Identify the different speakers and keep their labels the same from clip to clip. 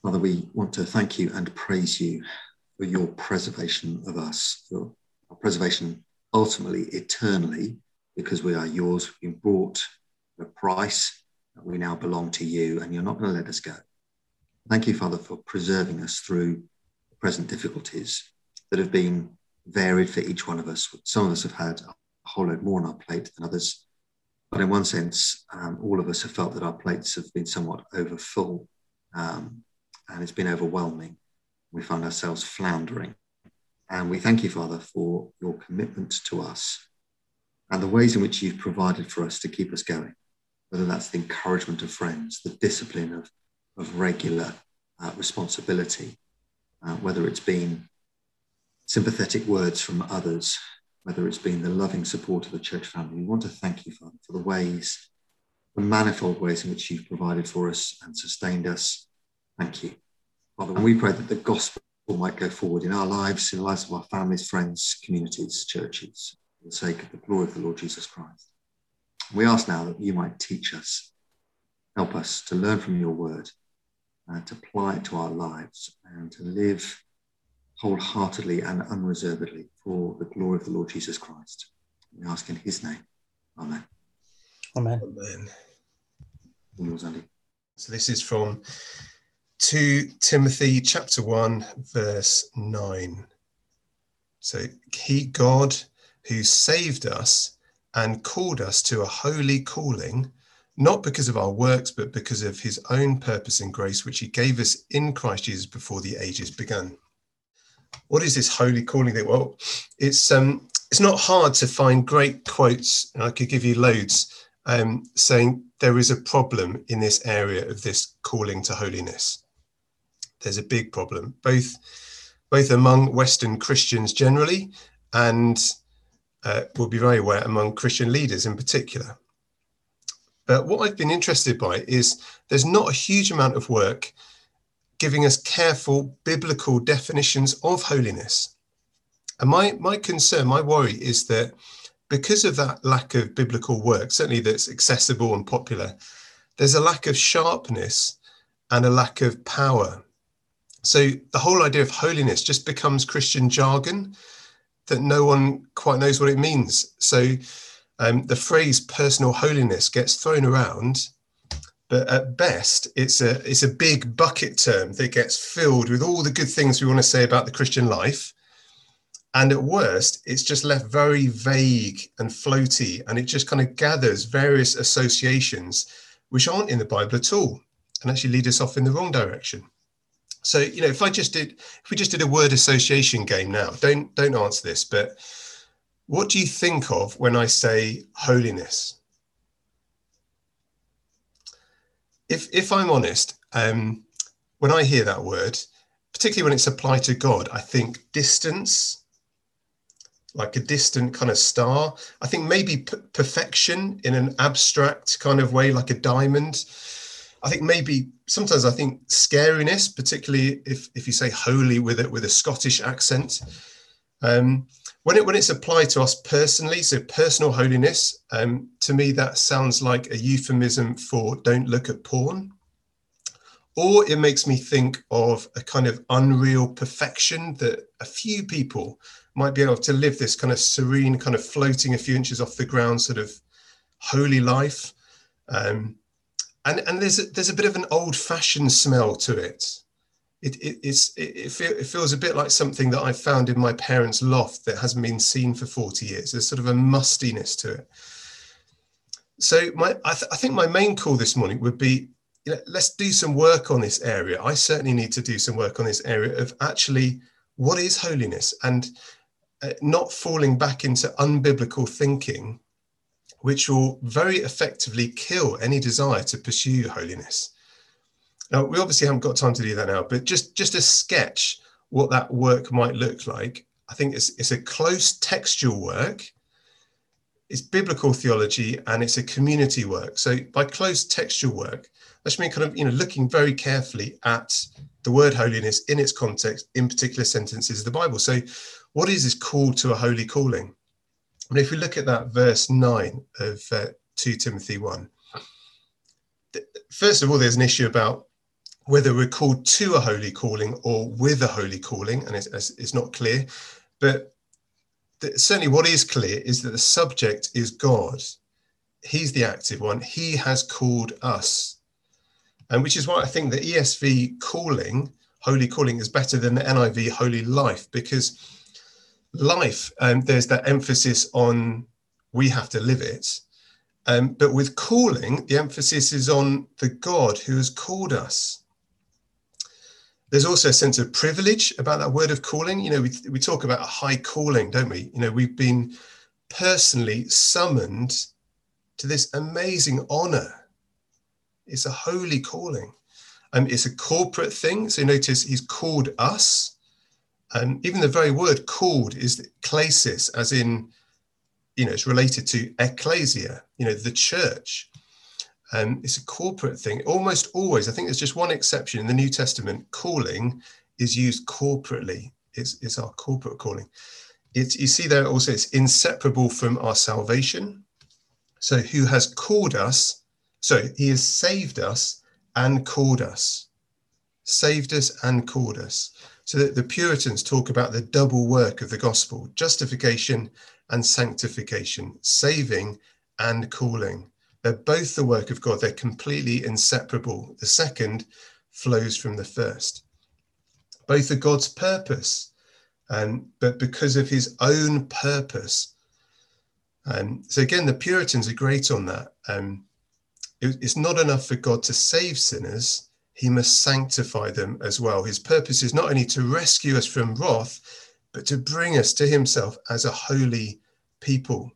Speaker 1: Father, we want to thank you and praise you for your preservation of us, for our preservation ultimately, eternally, because we are yours. We've been bought at a price that we now belong to you, and you're not going to let us go. Thank you, Father, for preserving us through the present difficulties that have been varied for each one of us. Some of us have had a whole load more on our plate than others, but in one sense, all of us have felt that our plates have been somewhat overfull, and it's been overwhelming. We find ourselves floundering. And we thank you, Father, for your commitment to us and the ways in which you've provided for us to keep us going, whether that's the encouragement of friends, the discipline of regular responsibility, whether it's been sympathetic words from others, whether it's been the loving support of the church family. We want to thank you, Father, for the manifold ways in which you've provided for us and sustained us. Thank you, Father. And we pray that the gospel might go forward in our lives, in the lives of our families, friends, communities, churches, for the sake of the glory of the Lord Jesus Christ. We ask now that you might teach us, help us to learn from your word, to apply it to our lives, and to live wholeheartedly and unreservedly for the glory of the Lord Jesus Christ. We ask in his name. Amen.
Speaker 2: Amen.
Speaker 3: Amen.
Speaker 1: Yours, Andy.
Speaker 3: So this is from 2 Timothy chapter 1, verse 9. So God who saved us and called us to a holy calling, not because of our works, but because of his own purpose and grace, which he gave us in Christ Jesus before the ages began. What is this holy calling thing? Well, it's not hard to find great quotes, and I could give you loads, saying there is a problem in this area of this calling to holiness. There's a big problem, both among Western Christians generally, and will be very aware among Christian leaders in particular. But what I've been interested by is there's not a huge amount of work giving us careful biblical definitions of holiness. And my concern, my worry is that because of that lack of biblical work, certainly that's accessible and popular, there's a lack of sharpness and a lack of power. So the whole idea of holiness just becomes Christian jargon that no one quite knows what it means. So the phrase personal holiness gets thrown around, but at best it's a big bucket term that gets filled with all the good things we want to say about the Christian life. And at worst, it's just left very vague and floaty, and it just kind of gathers various associations which aren't in the Bible at all and actually lead us off in the wrong direction. So, if we just did a word association game now, don't answer this, but what do you think of when I say holiness? If I'm honest, when I hear that word, particularly when it's applied to God, I think distance, like a distant kind of star. I think maybe perfection in an abstract kind of way, like a diamond. I think sometimes I think scariness, particularly if you say holy with a Scottish accent. When it's applied to us personally, so personal holiness, to me that sounds like a euphemism for don't look at porn. Or it makes me think of a kind of unreal perfection that a few people might be able to live this kind of serene, kind of floating a few inches off the ground sort of holy life. And there's a bit of an old-fashioned smell to it. It feels a bit like something that I found in my parents' loft that hasn't been seen for 40 years. There's sort of a mustiness to it. So I think my main call this morning would be, let's do some work on this area. I certainly need to do some work on this area of actually what is holiness, and not falling back into unbiblical thinking, which will very effectively kill any desire to pursue holiness. Now, we obviously haven't got time to do that now, but just a sketch what that work might look like. I think it's a close textual work, it's biblical theology, and it's a community work. So by close textual work, that should mean kind of, looking very carefully at the word holiness in its context, in particular sentences of the Bible. So what is this call to a holy calling? And if we look at that verse 9 of 2 Timothy 1, first of all, there's an issue about Whether we're called to a holy calling or with a holy calling, and it's not clear, but certainly what is clear is that the subject is God. He's the active one. He has called us. And which is why I think the ESV calling, holy calling, is better than the NIV holy life, because life, there's that emphasis on we have to live it. But with calling, the emphasis is on the God who has called us. There's also a sense of privilege about that word of calling. You know, we talk about a high calling, don't we? You know, we've been personally summoned to this amazing honor. It's a holy calling. It's a corporate thing. So notice he's called us. Even the very word called is klesis, as in, you know, it's related to ecclesia, you know, the church. It's a corporate thing. Almost always, I think there's just one exception in the New Testament, calling is used corporately. It's our corporate calling. You see there also, it's inseparable from our salvation. So who has called us, so he has saved us and called us. Saved us and called us. So that the Puritans talk about the double work of the gospel, justification and sanctification, saving and calling. They're both the work of God. They're completely inseparable. The second flows from the first. Both are God's purpose, but because of his own purpose. So again, the Puritans are great on that. It's not enough for God to save sinners. He must sanctify them as well. His purpose is not only to rescue us from wrath, but to bring us to himself as a holy people.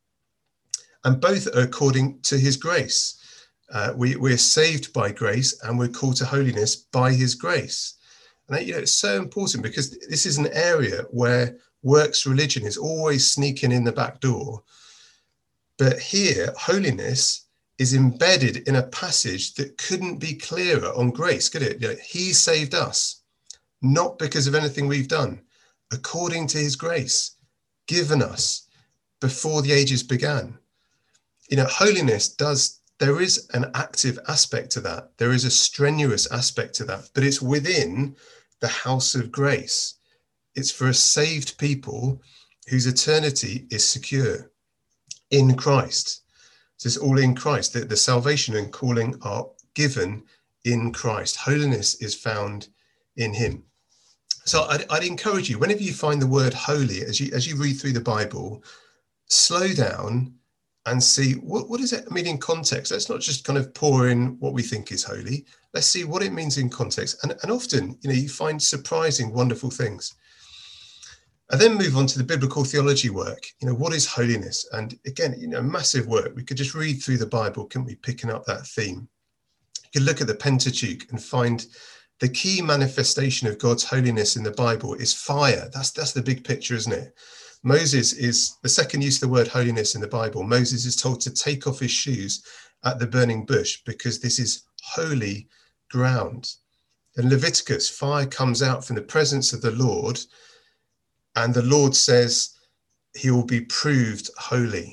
Speaker 3: And both are according to his grace. We're saved by grace, and we're called to holiness by his grace. And you know, it's so important, because this is an area where works religion is always sneaking in the back door. But here, holiness is embedded in a passage that couldn't be clearer on grace, could it? You know, he saved us, not because of anything we've done, according to his grace, given us before the ages began. You know, holiness there is an active aspect to that. There is a strenuous aspect to that, but it's within the house of grace. It's for a saved people whose eternity is secure in Christ. So it's all in Christ. The salvation and calling are given in Christ. Holiness is found in him. So I'd encourage you, whenever you find the word holy, as you read through the Bible, slow down and see what does it mean in context. Let's not just kind of pour in what we think is holy. Let's see what it means in context. And often, you know, you find surprising, wonderful things. And then move on to the biblical theology work. You know, what is holiness? And again, you know, massive work. We could just read through the Bible, couldn't we, picking up that theme? You could look at the Pentateuch and find the key manifestation of God's holiness in the Bible is fire. That's the big picture, isn't it? Moses is the second use of the word holiness in the Bible. Moses is told to take off his shoes at the burning bush because this is holy ground. In Leviticus, fire comes out from the presence of the Lord, and the Lord says he will be proved holy.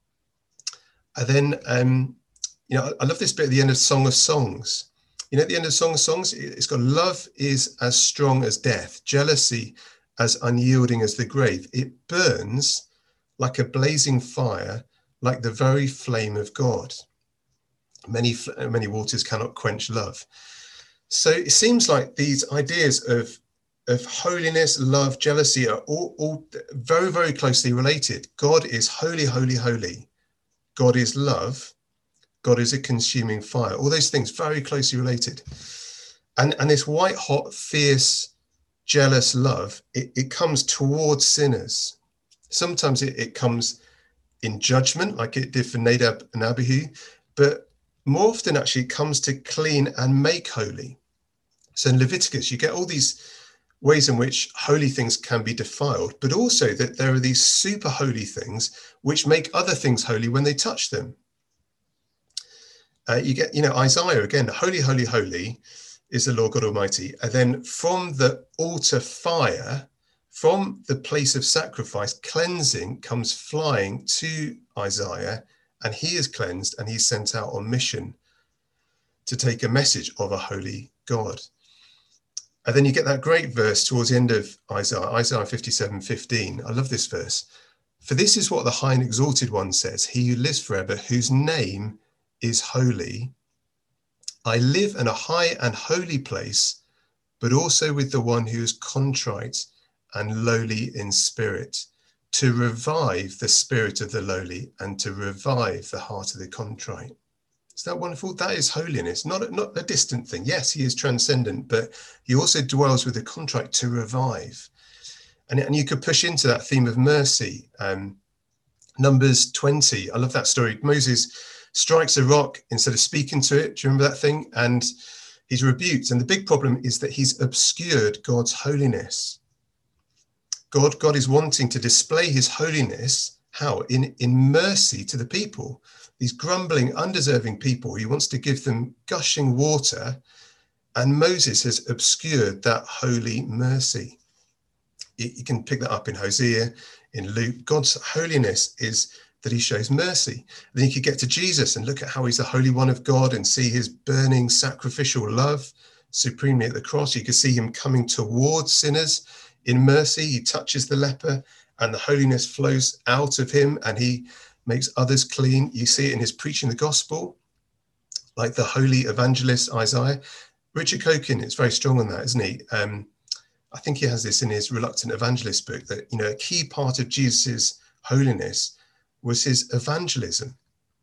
Speaker 3: And then, you know, I love this bit at the end of Song of Songs. You know, at the end of Song of Songs, it's got love is as strong as death, jealousy as unyielding as the grave. It burns like a blazing fire, like the very flame of God. Many waters cannot quench love. So it seems like these ideas of holiness, love, jealousy are all very, very closely related. God is holy, holy, holy. God is love. God is a consuming fire. All those things very closely related. And this white hot, fierce, jealous love, it comes towards sinners. Sometimes it comes in judgment, like it did for Nadab and Abihu, but more often actually it comes to clean and make holy. So in Leviticus, you get all these ways in which holy things can be defiled, but also that there are these super holy things which make other things holy when they touch them. You get, you know, Isaiah again, holy, holy, holy is the Lord God Almighty. And then from the altar fire, from the place of sacrifice, cleansing comes flying to Isaiah, and he is cleansed and he's sent out on mission to take a message of a holy God. And then you get that great verse towards the end of Isaiah 57:15. I love this verse. For this is what the high and exalted one says, he who lives forever, whose name is holy. I live in a high and holy place, but also with the one who is contrite and lowly in spirit, to revive the spirit of the lowly and to revive the heart of the contrite. Is that wonderful? That is holiness, not a distant thing. Yes, he is transcendent, but he also dwells with the contrite to revive. And you could push into that theme of mercy. Numbers 20, I love that story. Moses strikes a rock instead of speaking to it. Do you remember that thing? And he's rebuked. And the big problem is that he's obscured God's holiness. God is wanting to display his holiness. How? In mercy to the people. These grumbling, undeserving people, he wants to give them gushing water. And Moses has obscured that holy mercy. You can pick that up in Hosea, in Luke. God's holiness is that he shows mercy. Then you could get to Jesus and look at how he's the Holy One of God and see his burning sacrificial love supremely at the cross. You could see him coming towards sinners in mercy. He touches the leper and the holiness flows out of him and he makes others clean. You see it in his preaching the gospel, like the holy evangelist Isaiah. Richard Cokin is very strong on that, isn't he? I think he has this in his Reluctant Evangelist book, that, you know, a key part of Jesus's holiness was his evangelism.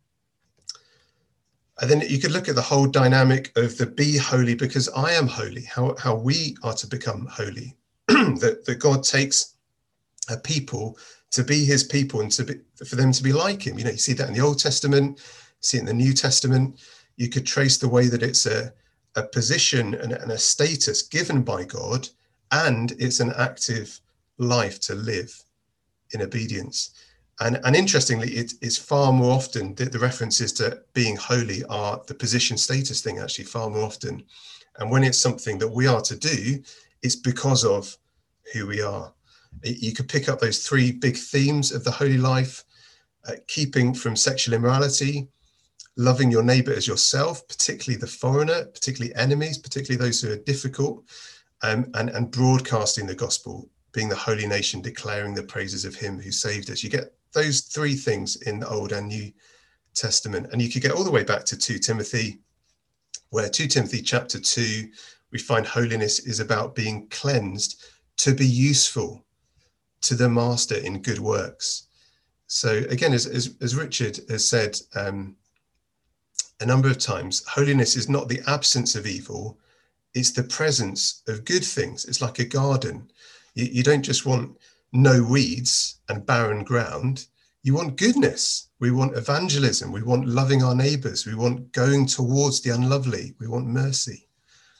Speaker 3: And then you could look at the whole dynamic of the be holy because I am holy, how we are to become holy, that God takes a people to be his people and for them to be like him. You know, you see that in the Old Testament, see it in the New Testament. You could trace the way that it's a position and a status given by God, and it's an active life to live in obedience. And interestingly, it's far more often that the references to being holy are the position status thing, actually, far more often. And when it's something that we are to do, it's because of who we are. You could pick up those three big themes of the holy life: keeping from sexual immorality, loving your neighbor as yourself, particularly the foreigner, particularly enemies, particularly those who are difficult, and broadcasting the gospel, being the holy nation, declaring the praises of him who saved us. You get those three things in the Old and New Testament. And you could get all the way back to 2 Timothy, where 2 Timothy chapter 2, we find holiness is about being cleansed to be useful to the master in good works. So again, as Richard has said a number of times, holiness is not the absence of evil, it's the presence of good things. It's like a garden. You don't just want no weeds and barren ground. You want goodness. We want evangelism. We want loving our neighbors. We want going towards the unlovely. We want mercy.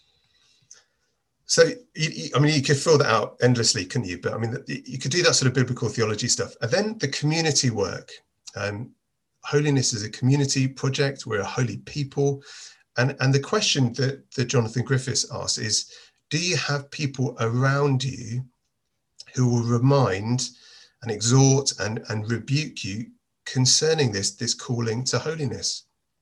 Speaker 3: So, you could fill that out endlessly, couldn't you? But I mean, you could do that sort of biblical theology stuff. And then the community work. Holiness is a community project. We're a holy people. And the question that Jonathan Griffiths asks is, do you have people around you who will remind and exhort and rebuke you concerning this calling to holiness?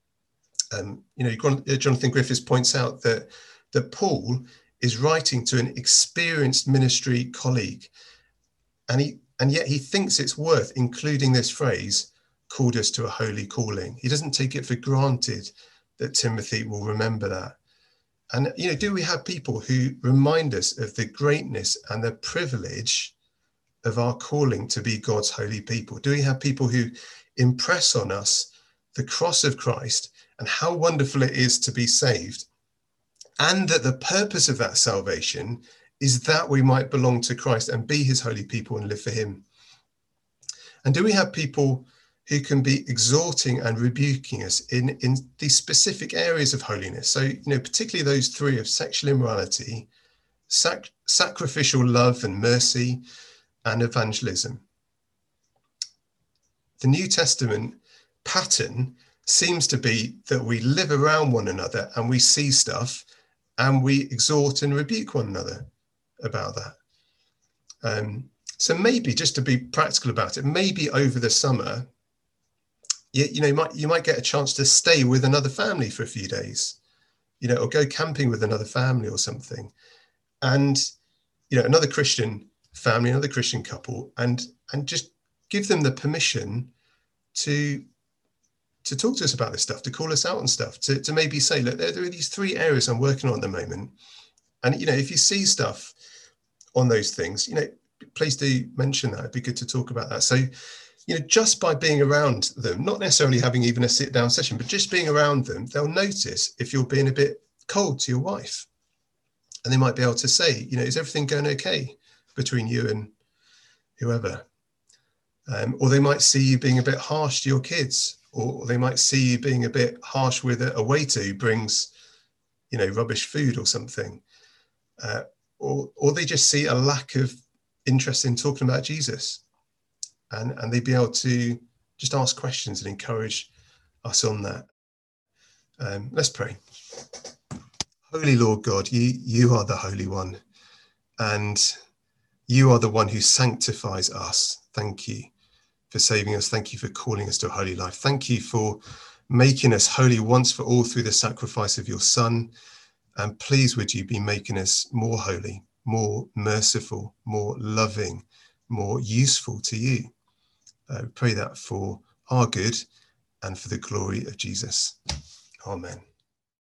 Speaker 3: Jonathan Griffiths points out that Paul is writing to an experienced ministry colleague, and yet he thinks it's worth including this phrase, called us to a holy calling. He doesn't take it for granted that Timothy will remember that. And, do we have people who remind us of the greatness and the privilege of our calling to be God's holy people? Do we have people who impress on us the cross of Christ and how wonderful it is to be saved, and that the purpose of that salvation is that we might belong to Christ and be his holy people and live for him? And do we have people who can be exhorting and rebuking us in these specific areas of holiness? So, particularly those three of sexual immorality, sacrificial love and mercy, and evangelism. The New Testament pattern seems to be that we live around one another and we see stuff and we exhort and rebuke one another about that. So maybe, just to be practical about it, maybe over the summer, you might get a chance to stay with another family for a few days or go camping with another family or something, and another Christian family, another Christian couple, and just give them the permission to talk to us about this stuff, to call us out on stuff, to maybe say, look, there are these 3 areas I'm working on at the moment, and if you see stuff on those things, please do mention that. It'd be good to talk about that. So just by being around them, not necessarily having even a sit down session, but just being around them, they'll notice if you're being a bit cold to your wife, and they might be able to say, is everything going okay between you and whoever? Or they might see you being a bit harsh to your kids, or they might see you being a bit harsh with a waiter who brings, rubbish food or something. Or they just see a lack of interest in talking about Jesus, and they'd be able to just ask questions and encourage us on that. Let's pray. Holy Lord God, you are the Holy One, and you are the one who sanctifies us. Thank you for saving us. Thank you for calling us to a holy life. Thank you for making us holy once for all through the sacrifice of your Son. And please would you be making us more holy, more merciful, more loving, more useful to you. Pray that for our good and for the glory of Jesus. Amen.